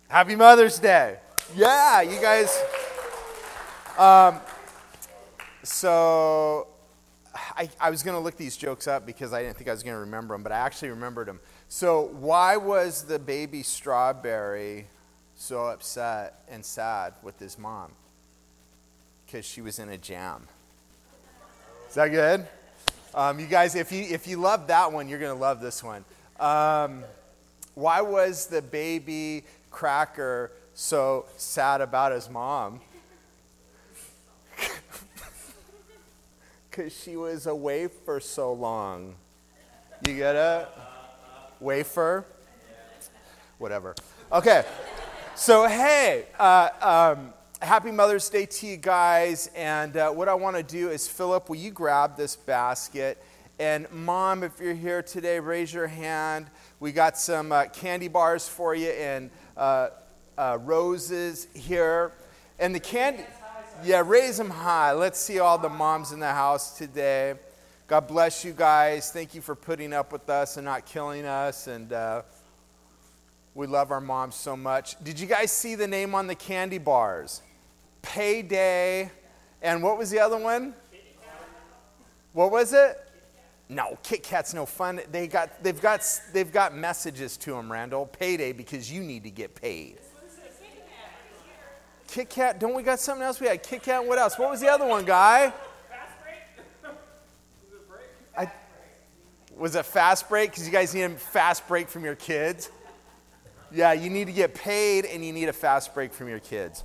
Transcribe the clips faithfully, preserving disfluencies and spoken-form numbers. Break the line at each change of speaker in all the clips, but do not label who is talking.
Happy Mother's Day. Yeah, you guys. Um, so I, I was going to look these jokes up because I didn't think I was going to remember them, but I actually remembered them. So why was the baby strawberry so upset and sad with his mom? Because she was in a jam. Is that good? Um, you guys, if you if you love that one, you're going to love this one. Um, why was the baby cracker so sad about his mom? Because she was away for so long. You get it? Wafer? Whatever. Okay. So, hey, uh, um, happy Mother's Day to you guys. And uh, what I want to do is, Philip, will you grab this basket? And Mom, if you're here today, raise your hand. We got some uh, candy bars for you and uh, uh, roses here. And the candy, yeah, raise them high. Let's see all the moms in the house today. God bless you guys. Thank you for putting up with us and not killing us. And uh, we love our moms so much. Did you guys see the name on the candy bars? Payday. And what was the other one? What was it? No, Kit Kat's no fun. They got, they've got, they've got messages to them, Randall. Payday because you need to get paid. Kit Kat, don't we got something else? We had Kit Kat. What else? What was the other one, guy?
Fast break. Was it break?
I, was it fast break? Because you guys need a fast break from your kids. Yeah, you need to get paid and you need a fast break from your kids.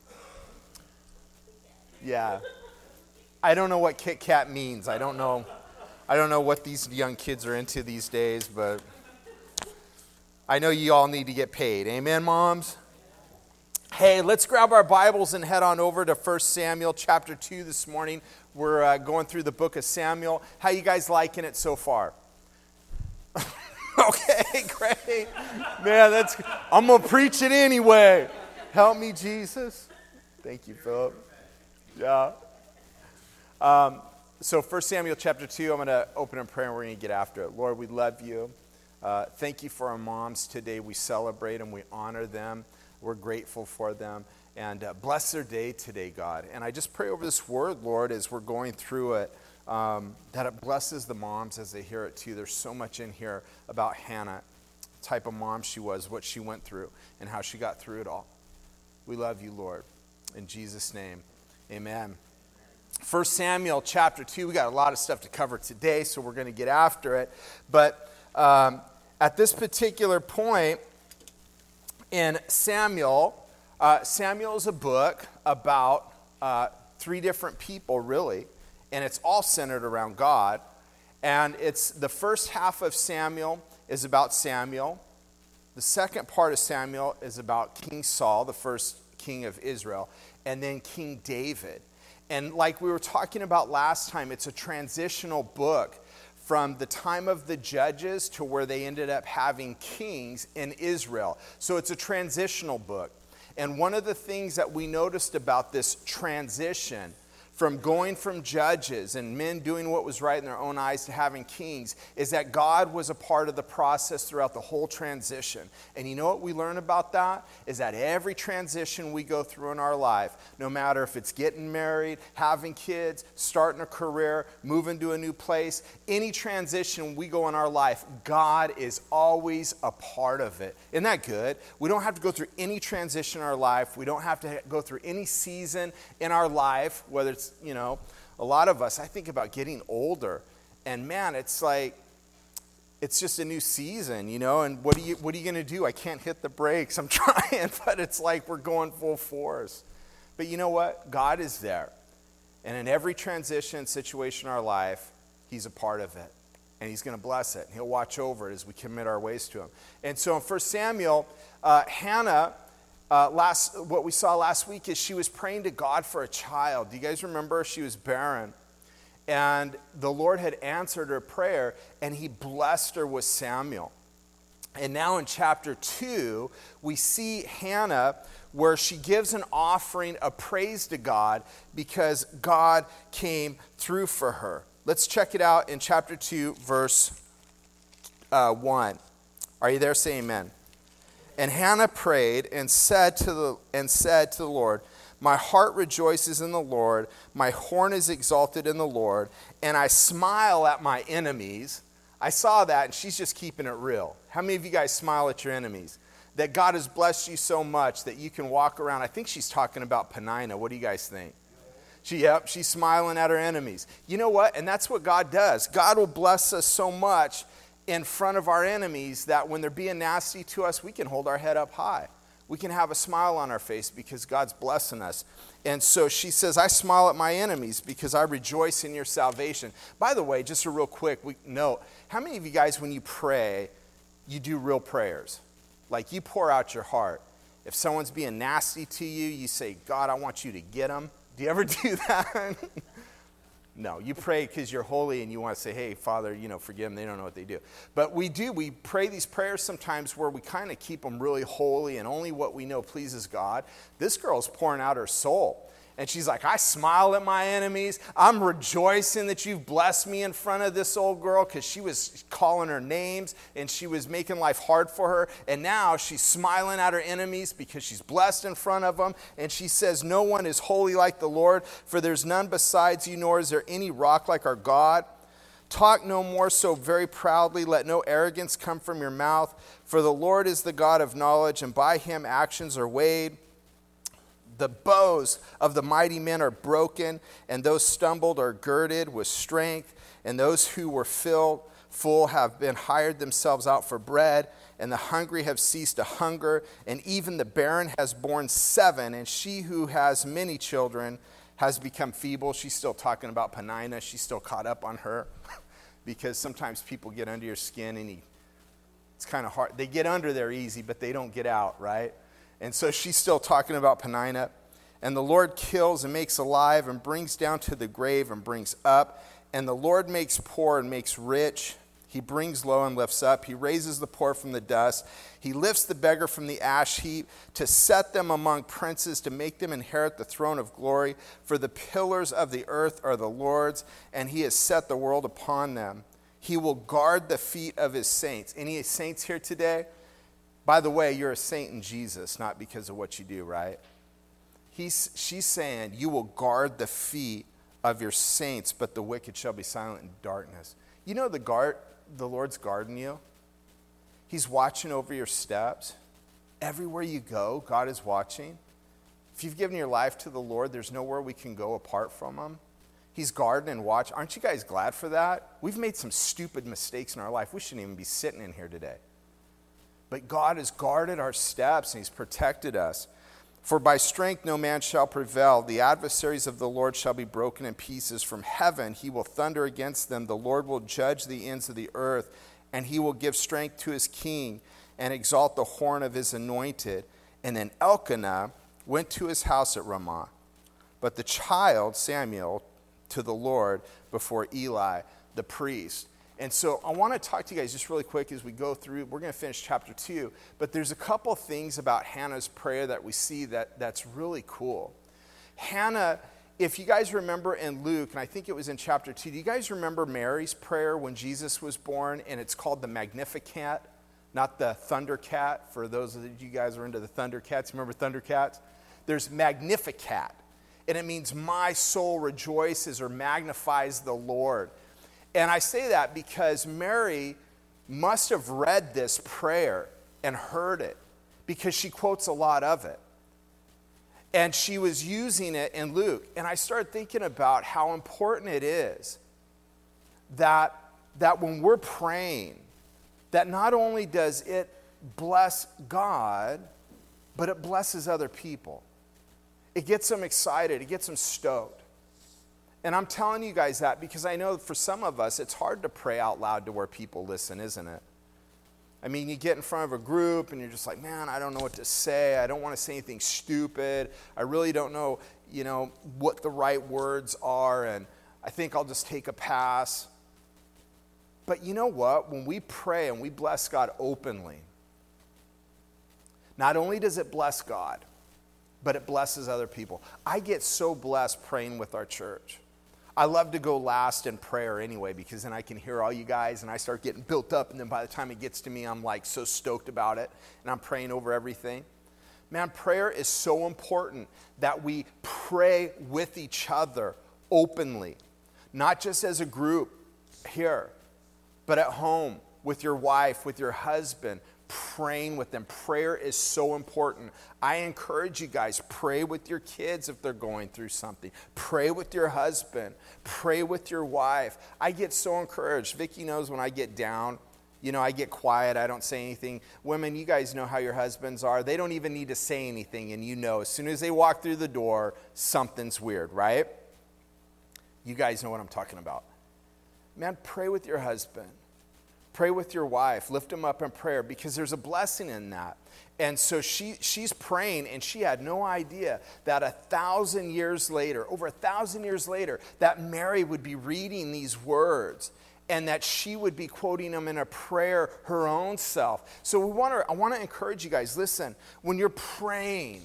Yeah. I don't know what Kit Kat means. I don't know. I don't know what these young kids are into these days, but I know you all need to get paid. Amen, moms? Hey, let's grab our Bibles and head on over to First Samuel chapter two this morning. We're uh, going through the book of Samuel. How you guys liking it so far? Okay, great. Man, that's I'm going to preach it anyway. Help me, Jesus. Thank you, Philip. Yeah. Um, so First Samuel chapter two, I'm going to open in prayer and we're going to get after it. Lord, we love you. Uh, thank you for our moms today. We celebrate them. We honor them. We're grateful for them. And uh, bless their day today, God. And I just pray over this word, Lord, as we're going through it, um, that it blesses the moms as they hear it too. There's so much in here about Hannah, the type of mom she was, what she went through, and how she got through it all. We love you, Lord. In Jesus' name, amen. First Samuel chapter two, we got a lot of stuff to cover today, so we're going to get after it. But um, at this particular point in Samuel, uh, Samuel is a book about uh, three different people, really, and it's all centered around God. And it's the first half of Samuel is about Samuel. The second part of Samuel is about King Saul, the first king of Israel, and then King David. And like we were talking about last time, it's a transitional book from the time of the judges to where they ended up having kings in Israel. So it's a transitional book. And one of the things that we noticed about this transition from going from judges and men doing what was right in their own eyes to having kings is that God was a part of the process throughout the whole transition. And you know what we learn about that? Is that every transition we go through in our life, no matter if it's getting married, having kids, starting a career, moving to a new place, any transition we go in our life, God is always a part of it. Isn't that good? We don't have to go through any transition in our life. We don't have to go through any season in our life, whether it's you know, a lot of us, I think about getting older, and man, it's like, it's just a new season, you know, and what are you, what are you going to do? I can't hit the brakes. I'm trying, but it's like we're going full force. But you know what? God is there. And in every transition situation in our life, he's a part of it. And he's going to bless it. And he'll watch over it as we commit our ways to him. And so in First Samuel, uh, Hannah, Uh, last, what we saw last week is she was praying to God for a child. Do you guys remember? She was barren. And the Lord had answered her prayer, and he blessed her with Samuel. And now in chapter two, we see Hannah where she gives an offering of praise to God because God came through for her. Let's check it out in chapter two, verse uh, one. Are you there? Say amen. And Hannah prayed and said to the and said to the Lord, my heart rejoices in the Lord, my horn is exalted in the Lord, and I smile at my enemies. I saw that, and she's just keeping it real. How many of you guys smile at your enemies? That God has blessed you so much that you can walk around. I think she's talking about Penina. What do you guys think? She, yep, she's smiling at her enemies. You know what? And that's what God does. God will bless us so much in front of our enemies that when they're being nasty to us, we can hold our head up high. We can have a smile on our face because God's blessing us. And so she says, I smile at my enemies because I rejoice in your salvation. By the way, just a real quick we, note, how many of you guys, when you pray, you do real prayers? Like you pour out your heart. If someone's being nasty to you, you say, God, I want you to get them. Do you ever do that? No, you pray because you're holy and you want to say, hey, Father, you know, forgive them. They don't know what they do. But we do. We pray these prayers sometimes where we kind of keep them really holy and only what we know pleases God. This girl's pouring out her soul. And she's like, I smile at my enemies. I'm rejoicing that you've blessed me in front of this old girl because she was calling her names and she was making life hard for her. And now she's smiling at her enemies because she's blessed in front of them. And she says, no one is holy like the Lord, for there's none besides you, nor is there any rock like our God. Talk no more so very proudly. Let no arrogance come from your mouth. For the Lord is the God of knowledge, and by him actions are weighed. The bows of the mighty men are broken, and those stumbled are girded with strength, and those who were filled full have been hired themselves out for bread, and the hungry have ceased to hunger, and even the barren has borne seven, and she who has many children has become feeble. She's still talking about Penina. She's still caught up on her because sometimes people get under your skin, and he, it's kind of hard. They get under there easy, but they don't get out, right? And so she's still talking about Penina. And the Lord kills and makes alive and brings down to the grave and brings up. And the Lord makes poor and makes rich. He brings low and lifts up. He raises the poor from the dust. He lifts the beggar from the ash heap to set them among princes, to make them inherit the throne of glory. For the pillars of the earth are the Lord's, and he has set the world upon them. He will guard the feet of his saints. Any saints here today? By the way, you're a saint in Jesus, not because of what you do, right? He's, she's saying, you will guard the feet of your saints, but the wicked shall be silent in darkness. You know the guard, the Lord's guarding you. He's watching over your steps. Everywhere you go, God is watching. If you've given your life to the Lord, there's nowhere we can go apart from him. He's guarding and watching. Aren't you guys glad for that? We've made some stupid mistakes in our life. We shouldn't even be sitting in here today. But God has guarded our steps and he's protected us. For by strength no man shall prevail. The adversaries of the Lord shall be broken in pieces. From heaven he will thunder against them. The Lord will judge the ends of the earth, and he will give strength to his king and exalt the horn of his anointed. And then Elkanah went to his house at Ramah. But the child, Samuel, to the Lord before Eli, the priest. And so I want to talk to you guys just really quick as we go through. We're going to finish chapter two. But there's a couple things about Hannah's prayer that we see that, that's really cool. Hannah, if you guys remember in Luke, and I think it was in chapter two, do you guys remember Mary's prayer when Jesus was born? And it's called the Magnificat, not the Thundercat. For those of you guys who are into the Thundercats, remember Thundercats? There's Magnificat. And it means my soul rejoices or magnifies the Lord. And I say that because Mary must have read this prayer and heard it because she quotes a lot of it. And she was using it in Luke. And I started thinking about how important it is that, that when we're praying, that not only does it bless God, but it blesses other people. It gets them excited. It gets them stoked. And I'm telling you guys that because I know for some of us, it's hard to pray out loud to where people listen, isn't it? I mean, you get in front of a group and you're just like, man, I don't know what to say. I don't want to say anything stupid. I really don't know, you know, what the right words are. And I think I'll just take a pass. But you know what? When we pray and we bless God openly, not only does it bless God, but it blesses other people. I get so blessed praying with our church. I love to go last in prayer anyway, because then I can hear all you guys and I start getting built up, and then by the time it gets to me, I'm like so stoked about it, and I'm praying over everything. Man, prayer is so important that we pray with each other openly, not just as a group here, but at home with your wife, with your husband, praying with them. Prayer is so important. I encourage you guys, pray with your kids if they're going through something. Pray with your husband. Pray with your wife. I get so encouraged. Vicki knows when I get down, you know, I get quiet. I don't say anything. Women, you guys know how your husbands are. They don't even need to say anything, and you know as soon as they walk through the door, something's weird, right? You guys know what I'm talking about. Man, pray with your husband. Pray with your wife. Lift them up in prayer, because there's a blessing in that. And so she she's praying, and she had no idea that a thousand years later, over a thousand years later, that Mary would be reading these words and that she would be quoting them in a prayer her own self. So we want to, I want to encourage you guys, listen, when you're praying,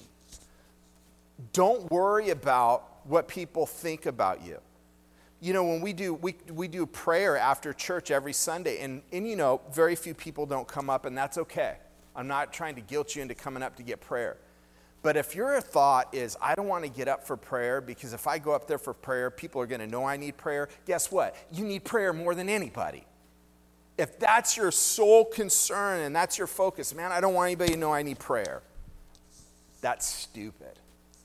don't worry about what people think about you. You know, when we do we we do prayer after church every Sunday, and, and you know, very few people don't come up, and that's okay. I'm not trying to guilt you into coming up to get prayer. But if your thought is, I don't want to get up for prayer because if I go up there for prayer, people are going to know I need prayer, guess what? You need prayer more than anybody. If that's your sole concern and that's your focus, man, I don't want anybody to know I need prayer. That's stupid.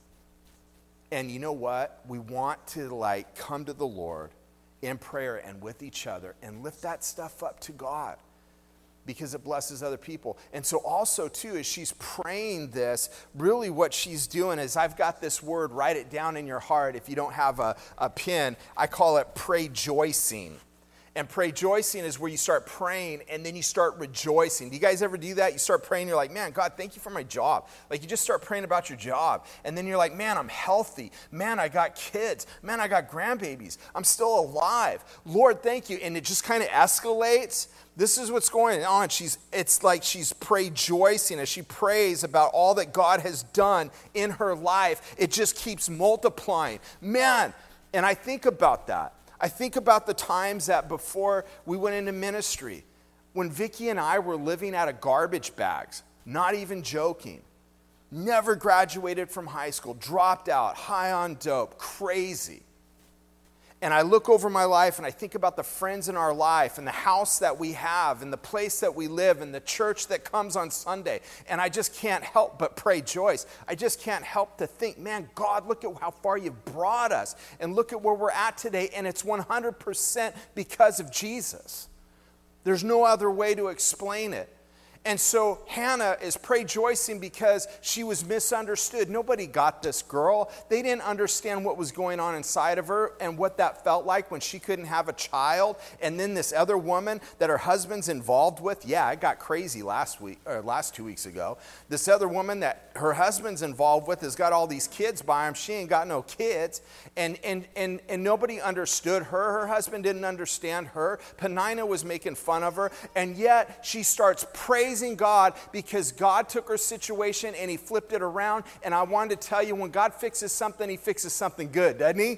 And you know what? We want to like come to the Lord in prayer and with each other and lift that stuff up to God, because it blesses other people. And so also too, as she's praying this, really what she's doing is, I've got this word, write it down in your heart. If you don't have a, a pen, I call it pray-joicing. And pray-joicing is where you start praying and then you start rejoicing. Do you guys ever do that? You start praying, you're like, man, God, thank you for my job. Like you just start praying about your job. And then you're like, man, I'm healthy. Man, I got kids. Man, I got grandbabies. I'm still alive. Lord, thank you. And it just kind of escalates. This is what's going on. She's, it's like she's pray-joicing as she prays about all that God has done in her life. It just keeps multiplying. Man, and I think about that. I think about the times that before we went into ministry, when Vicki and I were living out of garbage bags, not even joking, never graduated from high school, dropped out, high on dope, crazy. And I look over my life and I think about the friends in our life and the house that we have and the place that we live and the church that comes on Sunday. And I just can't help but pray Joyce. I just can't help to think, man, God, look at how far you've brought us. And look at where we're at today. And it's one hundred percent because of Jesus. There's no other way to explain it. And so Hannah is pray-joicing because she was misunderstood. Nobody got this girl. They didn't understand what was going on inside of her and what that felt like when she couldn't have a child. And then this other woman that her husband's involved with, yeah, it got crazy last week or last two weeks ago. This other woman that her husband's involved with has got all these kids by him. She ain't got no kids. And and and and nobody understood her. Her husband didn't understand her. Penina was making fun of her. And yet she starts praising God because God took her situation and he flipped it around. And I wanted to tell you, when God fixes something, he fixes something good, doesn't he?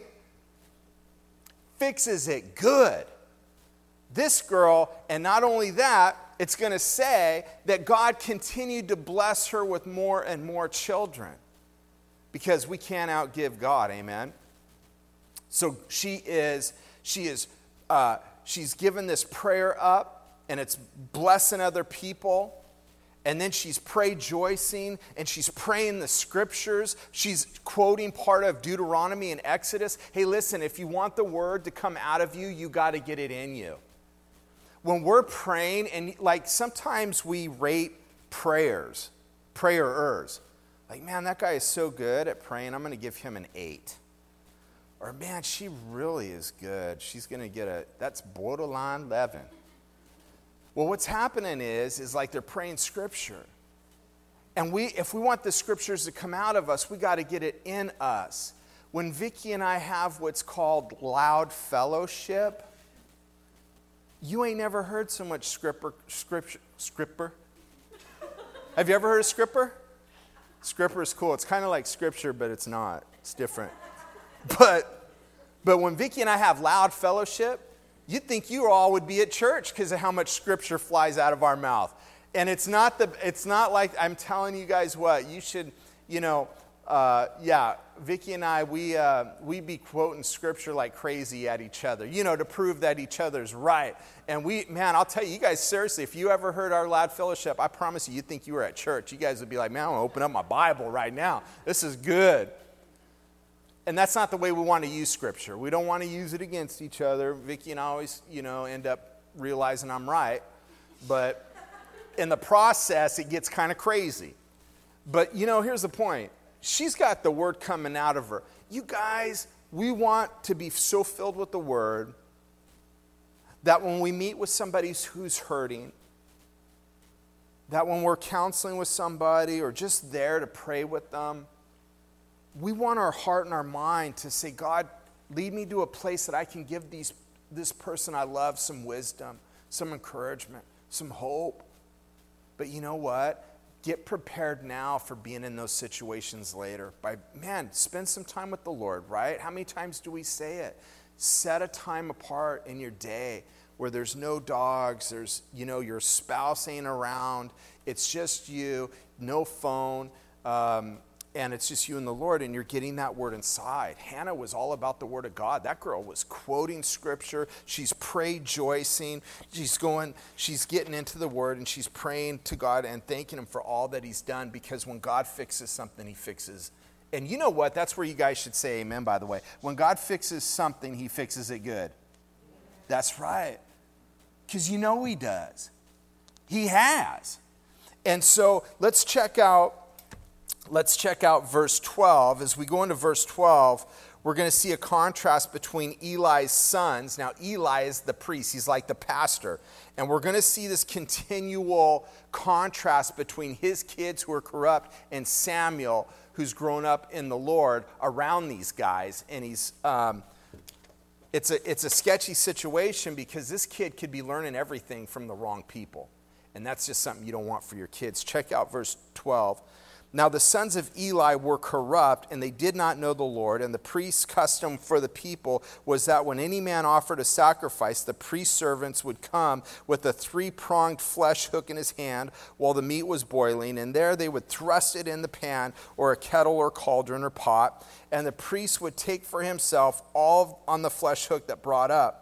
Fixes it good. This girl, and not only that, it's going to say that God continued to bless her with more and more children, because we can't outgive God, amen? So she is, she is, uh, she's given this prayer up, and it's blessing other people. And then she's pray-joicing, and she's praying the scriptures. She's quoting part of Deuteronomy and Exodus. Hey, listen, if you want the word to come out of you, you got to get it in you. When we're praying, and like sometimes we rate prayers, prayerers. Like, man, that guy is so good at praying, I'm going to give him an eight. Or, man, she really is good. She's going to get a, that's borderline eleven. Well, what's happening is, is like they're praying scripture. And we, if we want the scriptures to come out of us, we got to get it in us. When Vicki and I have what's called loud fellowship, you ain't never heard so much scripper, scripture, scripper. Have you ever heard of scripper? Scripper is cool. It's kind of like scripture, but it's not. It's different. But But when Vicki and I have loud fellowship, you'd think you all would be at church because of how much scripture flies out of our mouth. And it's not the it's not like I'm telling you guys what you should, you know, uh, yeah, Vicki and I, we uh, we be quoting scripture like crazy at each other, you know, to prove that each other's right. And we, man, I'll tell you, you guys, seriously, if you ever heard our loud fellowship, I promise you, you'd think you were at church. You guys would be like, man, I'm gonna open up my Bible right now. This is good. And that's not the way we want to use scripture. We don't want to use it against each other. Vicki and I always, you know, end up realizing I'm right. But in the process, it gets kind of crazy. But, you know, here's the point. She's got the word coming out of her. You guys, we want to be so filled with the word that when we meet with somebody who's hurting, that when we're counseling with somebody or just there to pray with them, we want our heart and our mind to say, God, lead me to a place that I can give these, this person I love some wisdom, some encouragement, some hope. But you know what? Get prepared now for being in those situations later. By, man, spend some time with the Lord, right? How many times do we say it? Set a time apart in your day where there's no dogs, there's, you know, your spouse ain't around, it's just you, no phone, um, and it's just you and the Lord, and you're getting that word inside. Hannah was all about the word of God. That girl was quoting scripture. She's praise-joicing. She's going, she's getting into the word, and she's praying to God and thanking him for all that he's done, because when God fixes something, he fixes. And you know what? That's where you guys should say amen, by the way. When God fixes something, he fixes it good. That's right. Because you know he does. He has. And so let's check out Let's check out verse twelve. As we go into verse twelve, we're going to see a contrast between Eli's sons. Now, Eli is the priest. He's like the pastor. And we're going to see this continual contrast between his kids who are corrupt and Samuel, who's grown up in the Lord, around these guys. And he's um, it's a, it's a sketchy situation because this kid could be learning everything from the wrong people. And that's just something you don't want for your kids. Check out verse twelve. Now the sons of Eli were corrupt, and they did not know the Lord. And the priest's custom for the people was that when any man offered a sacrifice, the priest's servants would come with a three-pronged flesh hook in his hand while the meat was boiling. And there they would thrust it in the pan or a kettle or cauldron or pot. And the priest would take for himself all on the flesh hook that brought up.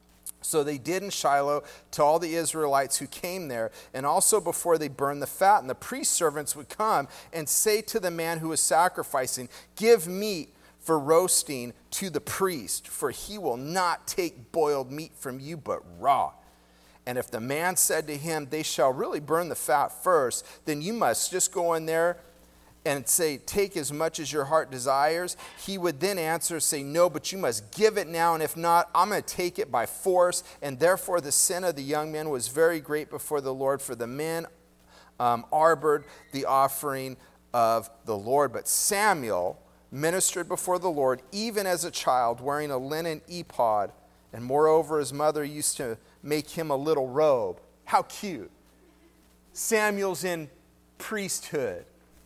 So they did in Shiloh to all the Israelites who came there, and also before they burned the fat. And the priest's servants would come and say to the man who was sacrificing, give meat for roasting to the priest, for he will not take boiled meat from you, but raw. And if the man said to him, they shall really burn the fat first, then you must just go in there and say, take as much as your heart desires. He would then answer, say, no, but you must give it now, and if not, I'm going to take it by force. And therefore the sin of the young men was very great before the Lord, for the men um, harbored the offering of the Lord. But Samuel ministered before the Lord, even as a child, wearing a linen ephod, and moreover his mother used to make him a little robe. How cute. Samuel's in priesthood.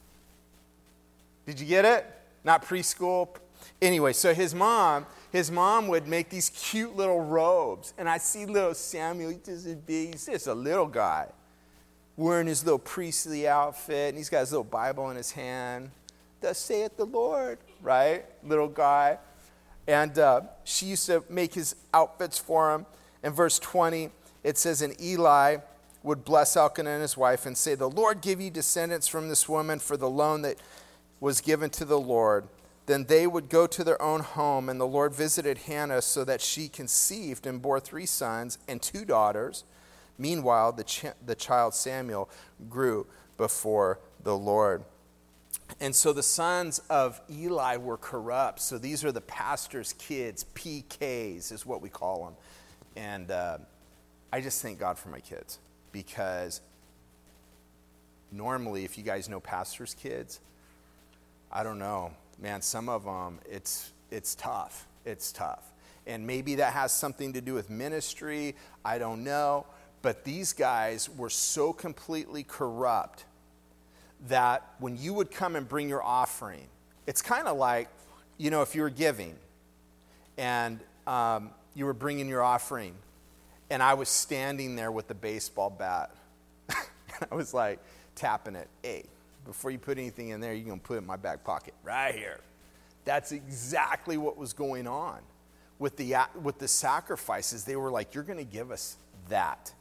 Did you get it? Not preschool. Anyway, so his mom, his mom would make these cute little robes. And I see little Samuel, he's just a big, he's just a little guy, wearing his little priestly outfit, and he's got his little Bible in his hand. Thus saith the Lord, right? Little guy. And uh, she used to make his outfits for him. In verse twenty, it says, and Eli would bless Elkanah and his wife and say, the Lord give you descendants from this woman for the loan that was given to the Lord. Then they would go to their own home, and the Lord visited Hannah so that she conceived and bore three sons and two daughters. Meanwhile, the, ch- the child Samuel grew before the Lord. And so the sons of Eli were corrupt. So these are the pastor's kids, P Ks is what we call them. And uh, I just thank God for my kids, because normally, if you guys know pastor's kids, I don't know, man, some of them, it's it's tough. It's tough. And maybe that has something to do with ministry. I don't know. But these guys were so completely corrupt that when you would come and bring your offering, it's kind of like, you know, if you were giving and um, you were bringing your offering, and I was standing there with the baseball bat. I was like tapping it. Hey, before you put anything in there, you're going to put it in my back pocket right here. That's exactly what was going on with the, with the sacrifices. They were like, you're going to give us that.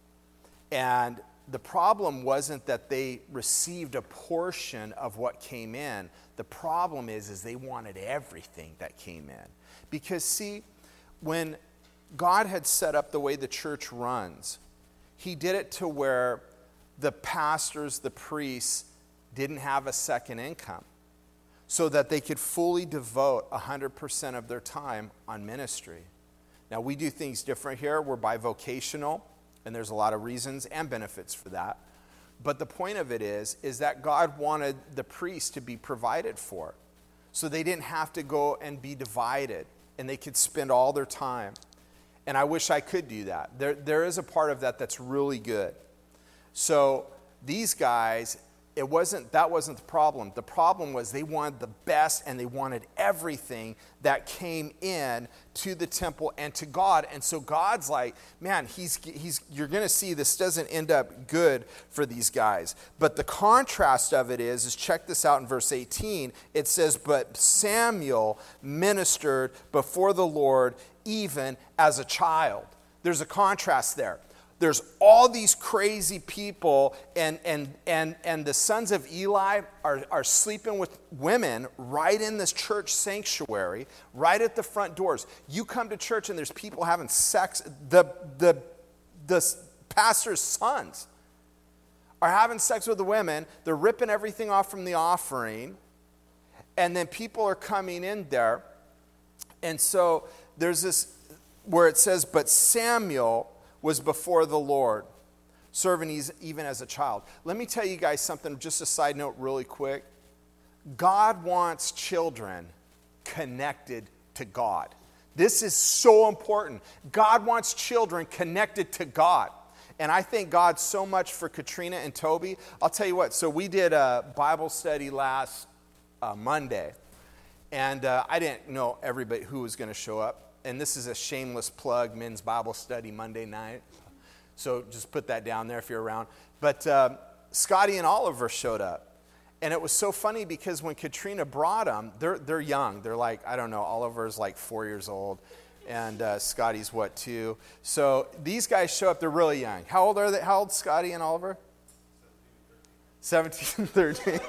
And the problem wasn't that they received a portion of what came in. The problem is, is they wanted everything that came in. Because see, when God had set up the way the church runs, he did it to where the pastors, the priests, didn't have a second income, so that they could fully devote one hundred percent of their time on ministry. Now, we do things different here. We're bivocational, and there's a lot of reasons and benefits for that. But the point of it is, is that God wanted the priests to be provided for, so they didn't have to go and be divided, and they could spend all their time. And I wish I could do that. There, there is a part of that that's really good. So these guys, it wasn't, that wasn't the problem. The problem was they wanted the best, and they wanted everything that came in to the temple and to God. And so God's like, man, he's, he's, you're going to see this doesn't end up good for these guys. But the contrast of it is, is check this out in verse eighteen. It says, but Samuel ministered before the Lord even as a child. There's a contrast there. There's all these crazy people, and and and and the sons of Eli are, are sleeping with women right in this church sanctuary, right at the front doors. You come to church and there's people having sex. The the the pastor's sons are having sex with the women. They're ripping everything off from the offering, and then people are coming in there. And so there's this where it says, but Samuel was before the Lord, serving even as a child. Let me tell you guys something, just a side note really quick. God wants children connected to God. This is so important. God wants children connected to God. And I thank God so much for Katrina and Toby. I'll tell you what, so we did a Bible study last uh, Monday, and uh, I didn't know everybody who was going to show up. And this is a shameless plug, men's Bible study Monday night. So just put that down there if you're around. But uh, Scotty and Oliver showed up. And it was so funny because when Katrina brought them, they're, they're young. They're like, I don't know, Oliver's like four years old. And uh, Scotty's what, two? So these guys show up, they're really young. How old are they? How old Scotty and Oliver? seventeen and thirteen.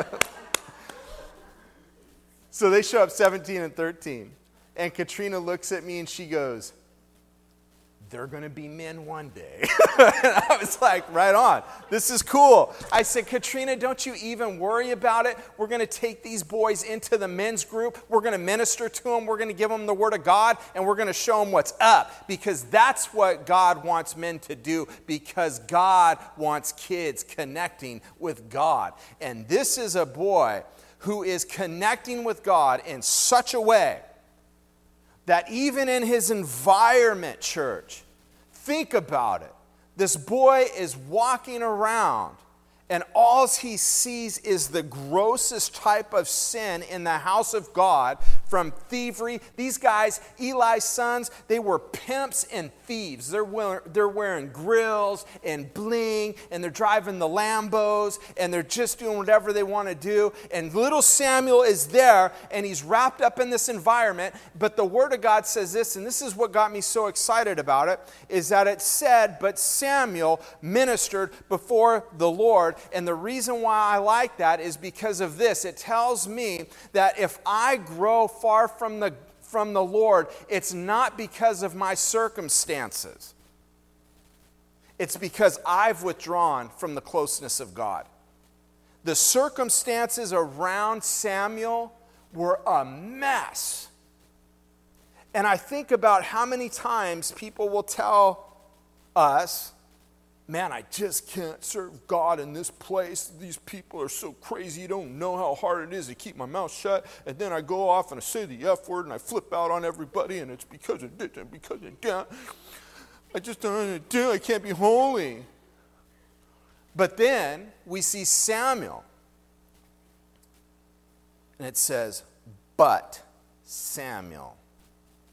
So they show up seventeen and thirteen. And Katrina looks at me and she goes, they're going to be men one day. And I was like, right on. This is cool. I said, Katrina, don't you even worry about it. We're going to take these boys into the men's group. We're going to minister to them. We're going to give them the word of God. And we're going to show them what's up. Because that's what God wants men to do. Because God wants kids connecting with God. And this is a boy who is connecting with God in such a way that even in his environment, church, think about it. This boy is walking around, and all he sees is the grossest type of sin in the house of God, from thievery. These guys, Eli's sons, they were pimps and thieves. They're wearing, they're wearing grills and bling, and they're driving the Lambos, and they're just doing whatever they want to do. And little Samuel is there, and he's wrapped up in this environment. But the Word of God says this, and this is what got me so excited about it, is that it said, but Samuel ministered before the Lord. And the reason why I like that is because of this. It tells me that if I grow far from the from the Lord, it's not because of my circumstances. It's because I've withdrawn from the closeness of God. The circumstances around Samuel were a mess. And I think about how many times people will tell us, man, I just can't serve God in this place. These people are so crazy. You don't know how hard it is to keep my mouth shut. And then I go off and I say the F word and I flip out on everybody, and it's because of this and because of that. I just don't know what to do. I can't be holy. But then we see Samuel. And it says, but Samuel.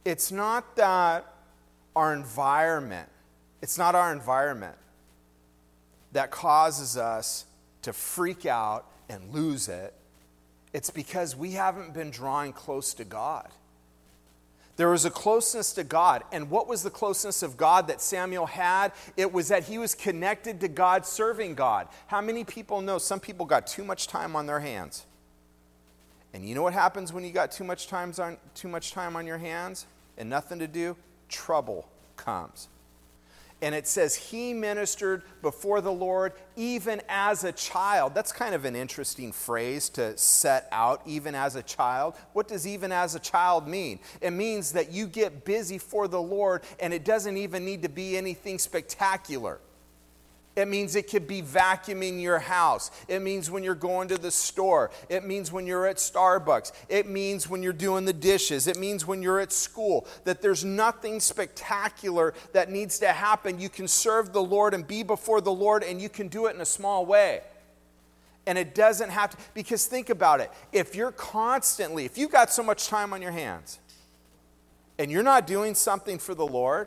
it's not that our environment, it's not our environment that causes us to freak out and lose it. It's because we haven't been drawing close to God. There was a closeness to God. And what was the closeness of God that Samuel had? It was that he was connected to God, serving God. How many people know some people got too much time on their hands? And you know what happens when you got too much time on, too much time on your hands and nothing to do? Trouble comes. And it says he ministered before the Lord even as a child. That's kind of an interesting phrase to set out, even as a child. What does even as a child mean? It means that you get busy for the Lord, and it doesn't even need to be anything spectacular. It means it could be vacuuming your house. It means when you're going to the store. It means when you're at Starbucks. It means when you're doing the dishes. It means when you're at school. That there's nothing spectacular that needs to happen. You can serve the Lord and be before the Lord, and you can do it in a small way. And it doesn't have to, because think about it. If you're constantly, if you've got so much time on your hands, and you're not doing something for the Lord,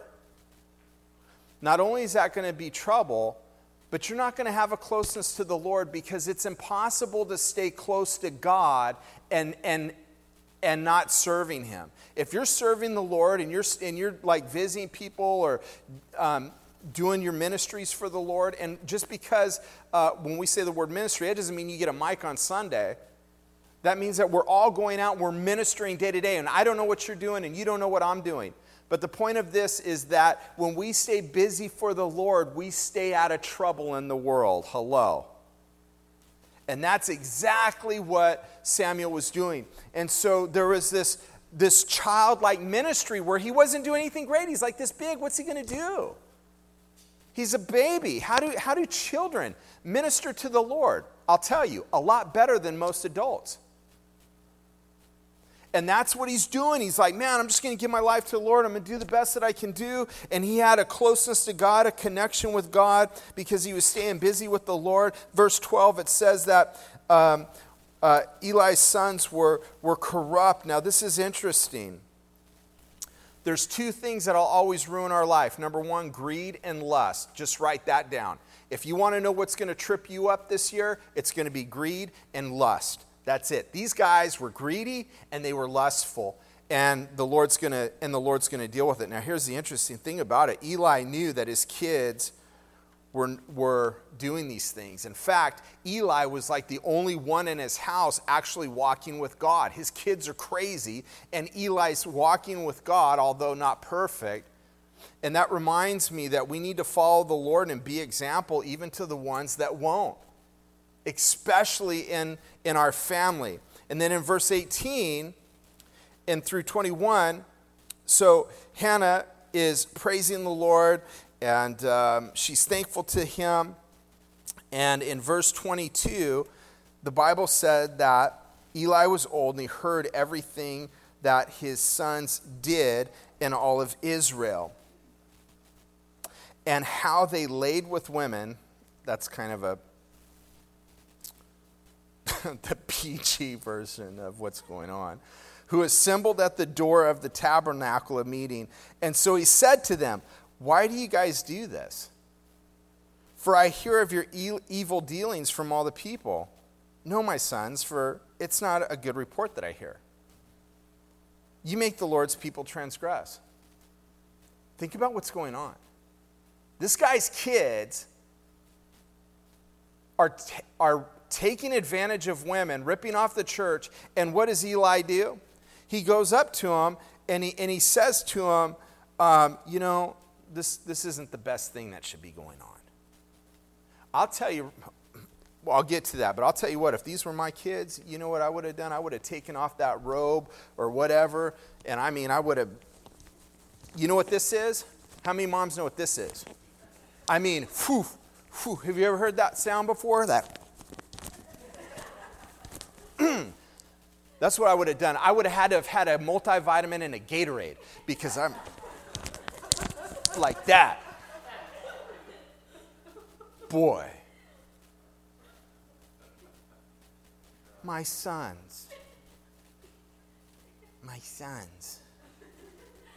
not only is that going to be trouble, but you're not going to have a closeness to the Lord, because it's impossible to stay close to God and and and not serving Him. If you're serving the Lord and you're and you're like visiting people or um, doing your ministries for the Lord, and just because uh, when we say the word ministry, it doesn't mean you get a mic on Sunday. That means that we're all going out, we're ministering day to day, and I don't know what you're doing, and you don't know what I'm doing. But the point of this is that when we stay busy for the Lord, we stay out of trouble in the world. Hello. And that's exactly what Samuel was doing. And so there was this, this childlike ministry where he wasn't doing anything great. He's like this big. What's he going to do? He's a baby. How do, how do children minister to the Lord? I'll tell you, a lot better than most adults. And that's what he's doing. He's like, man, I'm just going to give my life to the Lord. I'm going to do the best that I can do. And he had a closeness to God, a connection with God, because he was staying busy with the Lord. Verse twelve, it says that um, uh, Eli's sons were, were corrupt. Now, this is interesting. There's two things that'll always ruin our life. Number one, greed and lust. Just write that down. If you want to know what's going to trip you up this year, it's going to be greed and lust. That's it. These guys were greedy and they were lustful, and the Lord's gonna and the Lord's gonna deal with it. Now, here's the interesting thing about it. Eli knew that his kids were were doing these things. In fact, Eli was like the only one in his house actually walking with God. His kids are crazy, and Eli's walking with God, although not perfect. And that reminds me that we need to follow the Lord and be example even to the ones that won't, especially in, in our family. And then in verse eighteen and through twenty-one, so Hannah is praising the Lord, and um, she's thankful to him. And in verse twenty-two, the Bible said that Eli was old and he heard everything that his sons did in all of Israel, and how they laid with women. That's kind of a the P G version of what's going on, who assembled at the door of the tabernacle of meeting. And so he said to them, why do you guys do this? For I hear of your e- evil dealings from all the people. No, my sons, for it's not a good report that I hear. You make the Lord's people transgress. Think about what's going on. This guy's kids are t- are taking advantage of women, ripping off the church, and what does Eli do? He goes up to him, and he and he says to him, um, you know, this, this isn't the best thing that should be going on. I'll tell you, well, I'll get to that, but I'll tell you what, if these were my kids, you know what I would have done? I would have taken off that robe or whatever, and I mean, I would have, you know what this is? How many moms know what this is? I mean, whew, whew, have you ever heard that sound before? That. That's what I would have done. I would have had to have had a multivitamin and a Gatorade, because I'm like that. Boy. My sons. My sons.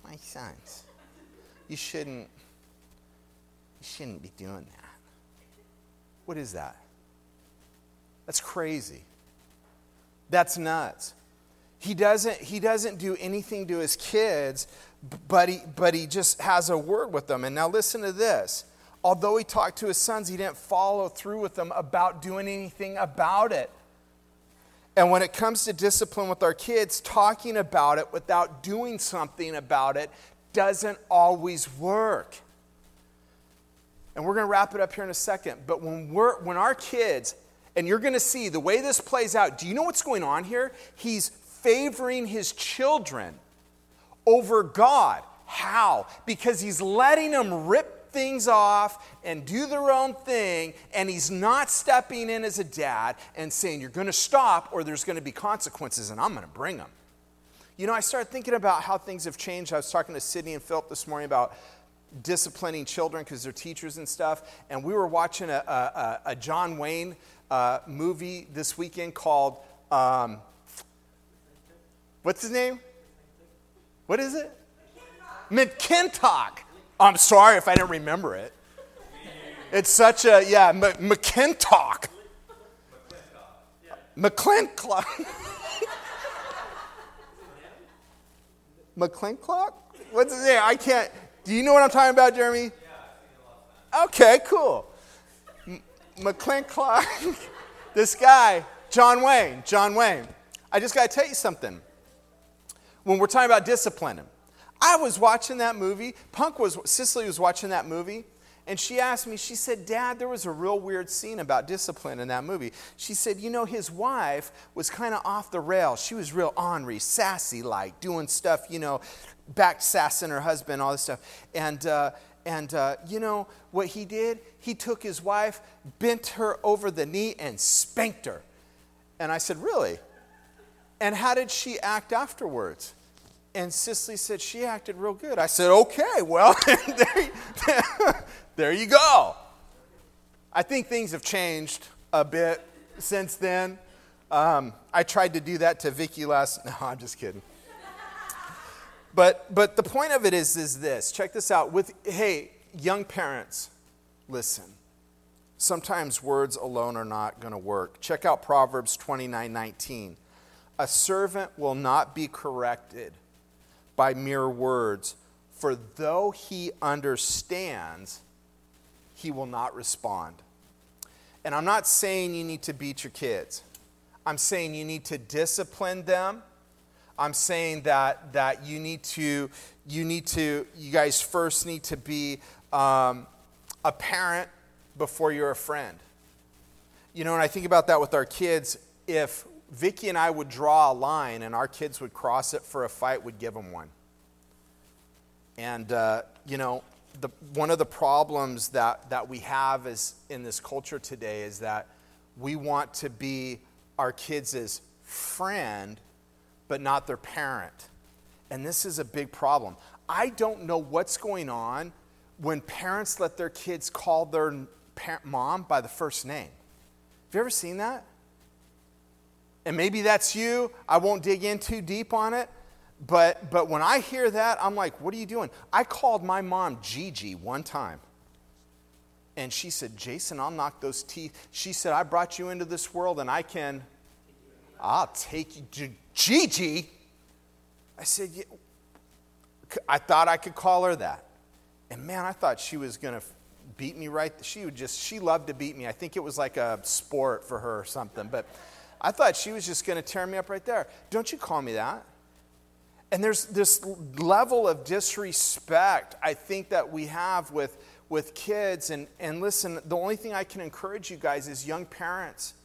my sons. You shouldn't, you shouldn't be doing that. What is that? That's crazy. That's nuts. He doesn't, he doesn't do anything to his kids, but he, but he just has a word with them. And now listen to this. Although he talked to his sons, he didn't follow through with them about doing anything about it. And when it comes to discipline with our kids, talking about it without doing something about it doesn't always work. And we're going to wrap it up here in a second. But when we're when our kids, and you're going to see the way this plays out, do you know what's going on here? He's favoring his children over God. How? Because he's letting them rip things off and do their own thing, and he's not stepping in as a dad and saying, you're going to stop or there's going to be consequences, and I'm going to bring them. You know, I started thinking about how things have changed. I was talking to Sydney and Philip this morning about disciplining children because they're teachers and stuff, and we were watching a, a, a John Wayne uh, movie this weekend called, um, what's his name? What is it? McKintock. I'm sorry if I didn't remember it. It's such a, yeah, M- McKintock. McClintock. McClintock? What's his name? I can't. Do you know what I'm talking about, Jeremy?
Yeah, I've seen it a lot of times.
Okay, cool. M- McClintock. This guy, John Wayne. John Wayne. I just got to tell you something. When we're talking about disciplining, I was watching that movie. Punk was, Cicely was watching that movie, and she asked me, she said, Dad, there was a real weird scene about discipline in that movie. She said, you know, his wife was kind of off the rails. She was real ornery, sassy, like doing stuff, you know, back sassing her husband, all this stuff. And, uh, and uh, you know what he did? He took his wife, bent her over the knee, and spanked her. And I said, really? And how did she act afterwards? And Cicely said, she acted real good. I said, okay, well, there, you, there you go. I think things have changed a bit since then. Um, I tried to do that to Vicky last, no, I'm just kidding. But but the point of it is, is this. Check this out. With, hey, young parents, listen. Sometimes words alone are not going to work. Check out Proverbs twenty-nine nineteen. A servant will not be corrected by mere words, for though he understands, he will not respond. And I'm not saying you need to beat your kids. I'm saying you need to discipline them. I'm saying that that you need to, you need to, you guys first need to be um, a parent before you're a friend. You know, and I think about that with our kids. If Vicky and I would draw a line and our kids would cross it for a fight, we'd give them one. And, uh, you know, the, one of the problems that, that we have is in this culture today is that we want to be our kids' friend, but not their parent. And this is a big problem. I don't know what's going on when parents let their kids call their parent, mom by the first name. Have you ever seen that? And maybe that's you. I won't dig in too deep on it. But but when I hear that, I'm like, what are you doing? I called my mom Gigi one time. And she said, Jason, I'll knock those teeth. She said, I brought you into this world and I can, I'll take you to Gigi. I said, yeah. I thought I could call her that. And man, I thought she was going to beat me right. She would just, she loved to beat me. I think it was like a sport for her or something. But I thought she was just going to tear me up right there. Don't you call me that. And there's this level of disrespect, I think, that we have with, with kids. And, and listen, the only thing I can encourage you guys as young parents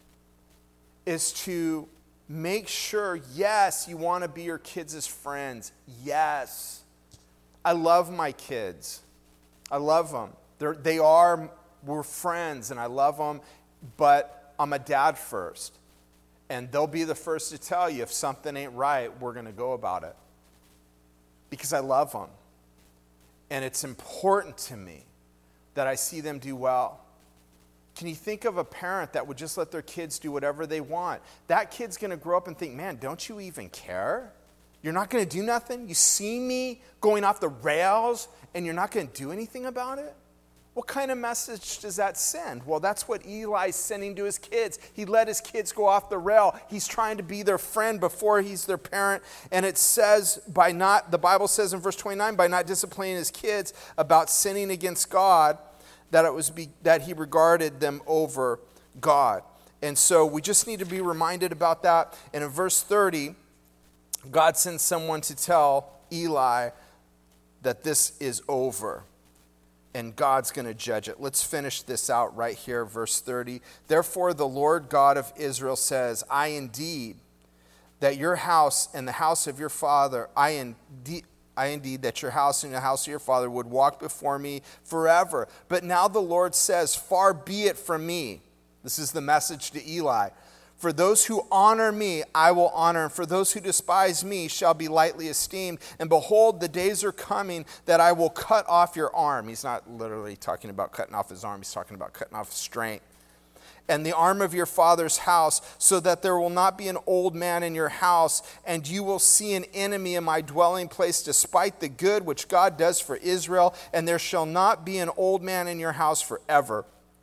is to make sure, yes, you want to be your kids' friends. Yes. I love my kids. I love them. They're, they are, we're friends, and I love them, but I'm a dad first. And they'll be the first to tell you if something ain't right, we're going to go about it. Because I love them. And it's important to me that I see them do well. Can you think of a parent that would just let their kids do whatever they want? That kid's going to grow up and think, man, don't you even care? You're not going to do nothing? You see me going off the rails and you're not going to do anything about it? What kind of message does that send? Well, that's what Eli's sending to his kids. He let his kids go off the rail. He's trying to be their friend before he's their parent. And it says by not, the Bible says in verse twenty-nine, by not disciplining his kids about sinning against God, that it was be, that he regarded them over God. And so we just need to be reminded about that. And in verse thirty, God sends someone to tell Eli that this is over. And God's going to judge it. Let's finish this out right here, verse thirty. Therefore, the Lord God of Israel says, I indeed, that your house and the house of your father, I indeed, I indeed, that your house and the house of your father would walk before me forever. But now the Lord says, far be it from me. This is the message to Eli. For those who honor me, I will honor, and for those who despise me shall be lightly esteemed. And behold, the days are coming that I will cut off your arm. He's not literally talking about cutting off his arm. He's talking about cutting off his strength. And the arm of your father's house, so that there will not be an old man in your house, and you will see an enemy in my dwelling place, despite the good which God does for Israel, and there shall not be an old man in your house forever.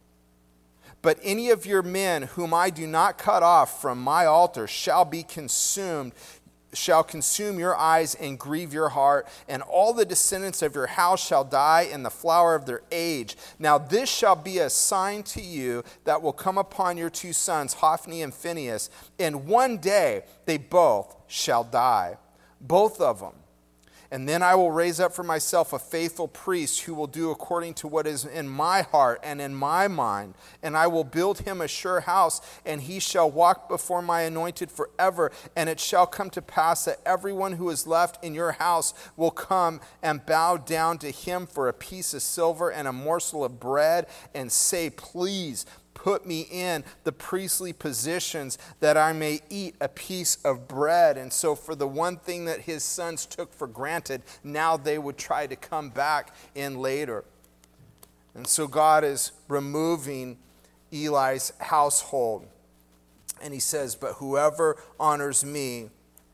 But any of your men whom I do not cut off from my altar shall be consumed, shall consume your eyes and grieve your heart, and all the descendants of your house shall die in the flower of their age. Now this shall be a sign to you that will come upon your two sons, Hophni and Phinehas, and one day they both shall die, both of them. And then I will raise up for myself a faithful priest who will do according to what is in my heart and in my mind. And I will build him a sure house, and he shall walk before my anointed forever. And it shall come to pass that everyone who is left in your house will come and bow down to him for a piece of silver and a morsel of bread, and say, please, put me in the priestly positions that I may eat a piece of bread. And so for the one thing that his sons took for granted, now they would try to come back in later. And so God is removing Eli's household. And he says, but whoever honors me,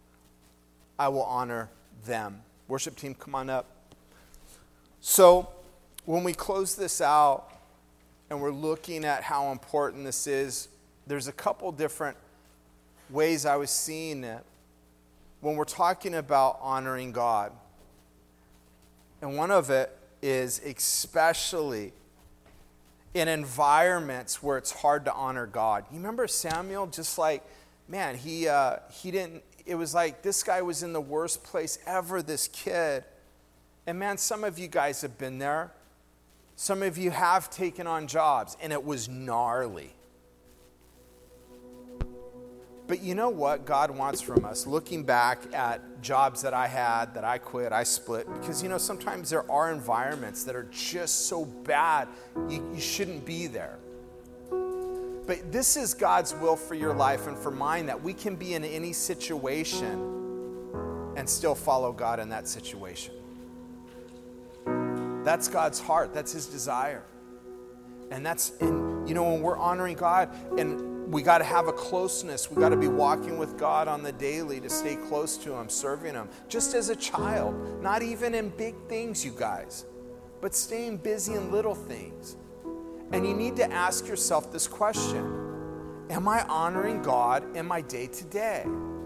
I will honor them. Worship team, come on up. So when we close this out, and we're looking at how important this is, there's a couple different ways I was seeing it when we're talking about honoring God. And one of it is especially in environments where it's hard to honor God. You remember Samuel? Just like, man, he uh, he didn't, it was like this guy was in the worst place ever, this kid. And man, some of you guys have been there. Some of you have taken on jobs, and it was gnarly. But you know what God wants from us? Looking back at jobs that I had, that I quit, I split. Because, you know, sometimes there are environments that are just so bad, you, you shouldn't be there. But this is God's will for your life and for mine, that we can be in any situation and still follow God in that situation. That's God's heart. That's his desire. And that's, in, you know, when we're honoring God, and we got to have a closeness. We got to be walking with God on the daily to stay close to him, serving him. Just as a child, not even in big things, you guys, but staying busy in little things. And you need to ask yourself this question. Am I honoring God in my day to day?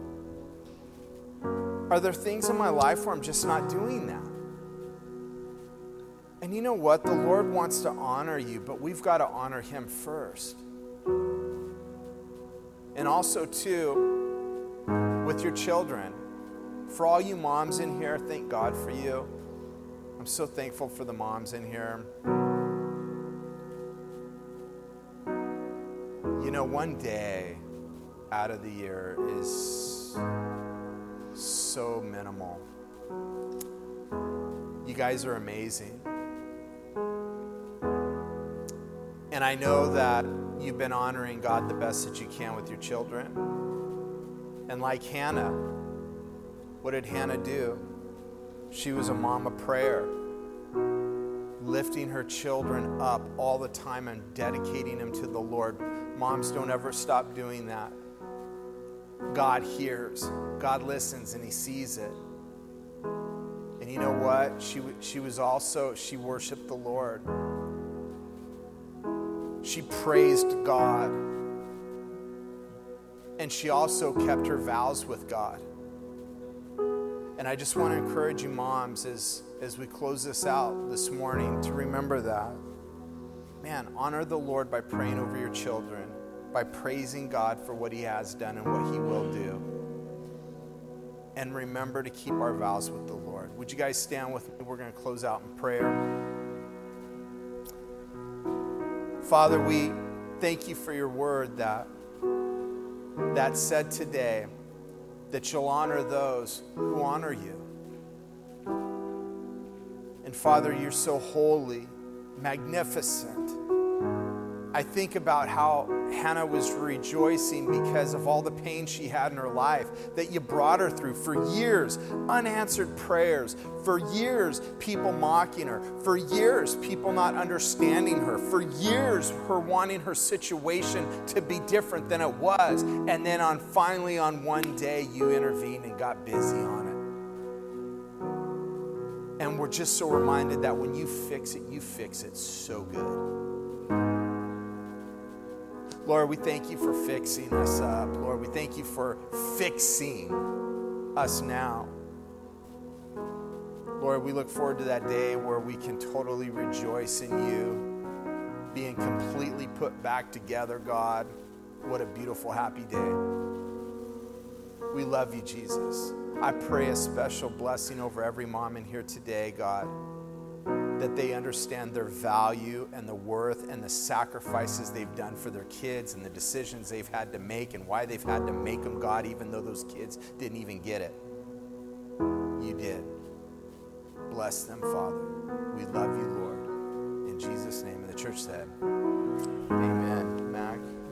Are there things in my life where I'm just not doing that? And you know what? The Lord wants to honor you, but we've got to honor him first. And also, too, with your children. For all you moms in here, thank God for you. I'm so thankful for the moms in here. You know, one day out of the year is so minimal. You guys are amazing. And I know that you've been honoring God the best that you can with your children. And like Hannah, what did Hannah do? She was a mom of prayer, lifting her children up all the time and dedicating them to the Lord. Moms, don't ever stop doing that. God hears, God listens, and he sees it. And you know what? She, she was also, she worshiped the Lord. She praised God. And she also kept her vows with God. And I just want to encourage you moms as, as we close this out this morning to remember that. Man, honor the Lord by praying over your children, by praising God for what he has done and what he will do. And remember to keep our vows with the Lord. Would you guys stand with me? We're going to close out in prayer. Father, we thank you for your word that, that said today that you'll honor those who honor you. And Father, you're so holy, magnificent. I think about how Hannah was rejoicing because of all the pain she had in her life that you brought her through for years, unanswered prayers, for years people mocking her, for years people not understanding her, for years her wanting her situation to be different than it was. And then on finally on one day you intervened and got busy on it. And we're just so reminded that when you fix it, you fix it so good. Lord, we thank you for fixing us up. Lord, we thank you for fixing us now. Lord, we look forward to that day where we can totally rejoice in you, being completely put back together, God. What a beautiful, happy day. We love you, Jesus. I pray a special blessing over every mom in here today, God, that they understand their value and the worth and the sacrifices they've done for their kids and the decisions they've had to make and why they've had to make them, God, even though those kids didn't even get it. You did. Bless them, Father. We love you, Lord. In Jesus' name. And the church said,